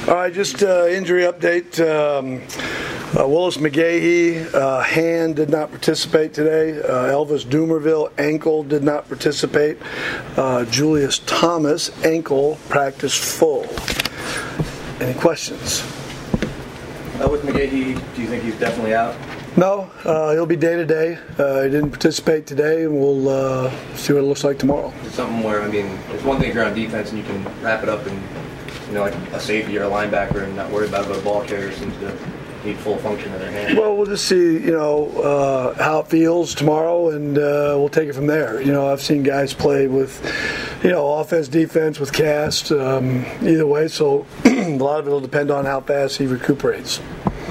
All right, just injury update. Willis McGahee, hand did not participate today. Elvis Dumerville, ankle, did not participate. Julius Thomas, ankle, practiced full. Any questions? With McGahee, do you think he's definitely out? No, he'll be day to day. He didn't participate today, and we'll see what it looks like tomorrow. It's something where, it's one thing if you're on defense and you can wrap it up and, like a safety or a linebacker and not worry about it, but a ball carrier seems to need full function of their hand. Well, we'll just see, how it feels tomorrow, and we'll take it from there. I've seen guys play with, offense, defense, with cast, either way, so a lot of it will depend on how fast he recuperates.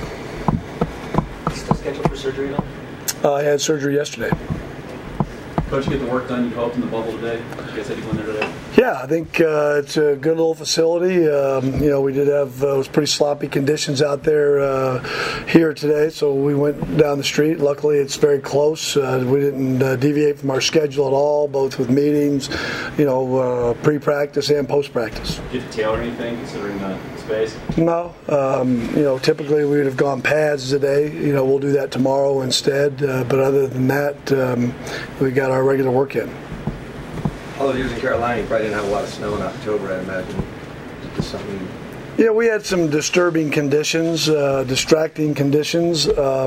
Still scheduled for surgery at all? I had surgery yesterday. Coach, you get the work done you hoped in the bubble today? You guys had to go in there today? Yeah, I think it's a good little facility. We did have it was pretty sloppy conditions out there here today, so we went down the street. Luckily, it's very close. We didn't deviate from our schedule at all, both with meetings, pre-practice and post-practice. Did you tailor anything considering the space? No. Typically we would have gone pads today. We'll do that tomorrow instead. But other than that, we got our regular work in. Although he was in Carolina, you probably didn't have a lot of snow in October, I imagine. Just something. Yeah, we had some disturbing conditions, distracting conditions.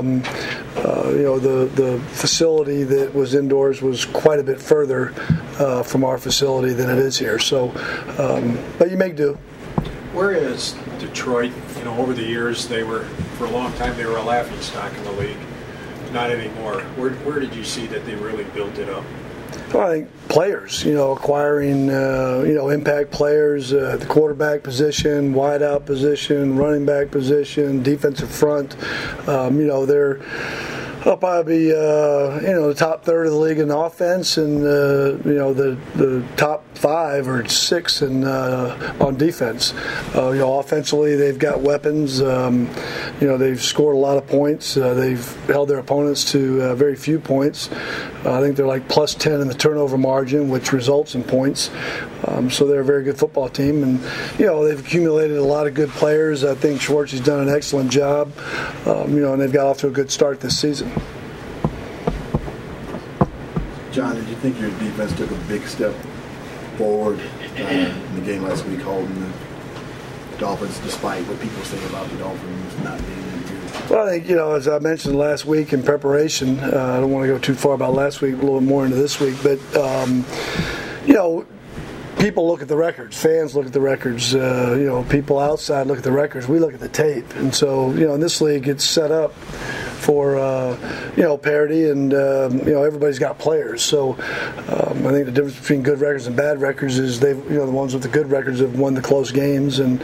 The facility that was indoors was quite a bit further from our facility than it is here. So, but you make do. Where is Detroit? Over the years, for a long time, they were a laughingstock in the league. Not anymore. Where did you see that they really built it up? Well, I think players, acquiring, impact players at the quarterback position, wideout position, running back position, defensive front. They're I'll probably be, the top third of the league in offense, and the top 5 or 6 on defense. Offensively, they've got weapons. They've scored a lot of points. They've held their opponents to very few points. I think they're like plus 10 in the turnover margin, which results in points. So they're a very good football team, and they've accumulated a lot of good players. I think Schwartz has done an excellent job. And they've got off to a good start this season. John, did you think your defense took a big step forward in the game last week, holding the Dolphins, despite what people say about the Dolphins not being in good? Well, I think, as I mentioned last week in preparation, I don't want to go too far about last week, a little bit more into this week, but, people look at the records. Fans look at the records. People outside look at the records. We look at the tape. And so, in this league, it's set up for, parity, and, everybody's got players. So I think the difference between good records and bad records is the ones with the good records have won the close games. And,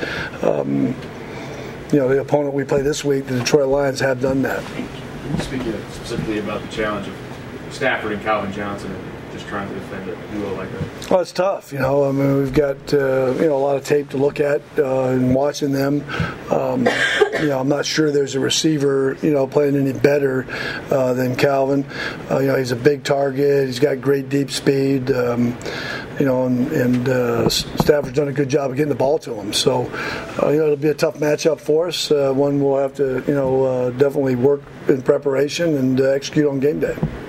the opponent we play this week, the Detroit Lions, have done that. Can you speak specifically about the challenge of Stafford and Calvin Johnson and just trying to defend a duo like that? Well, it's tough. We've got a lot of tape to look at and watching them. I'm not sure there's a receiver playing any better than Calvin. He's a big target. He's got great deep speed. Stafford's done a good job of getting the ball to him. So, it'll be a tough matchup for us. One we'll have to, definitely work in preparation and execute on game day.